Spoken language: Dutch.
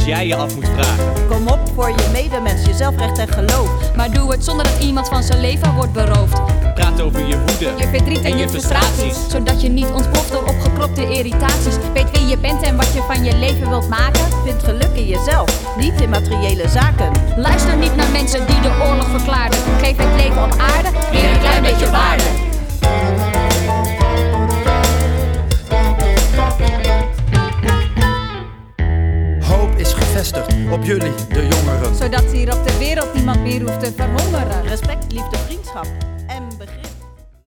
eens jij je af moet vragen. Kom op voor je medemens, je zelfrecht en geloof. Maar doe het zonder dat iemand van zijn leven wordt beroofd. Praat over je woede Je verdriet en je frustraties, zodat je niet ontploft door opgekropte irritaties. Weet wie je bent en wat je van je leven wilt maken. Vind geluk in jezelf, niet in materiële zaken. Luister niet naar mensen die de oorlog verklaarden. Geef het leven op aarde weer een klein beetje waarde. Hoop is gevestigd op jullie, de jongeren. Zodat hier op de wereld niemand meer hoeft te verhongeren. Respect,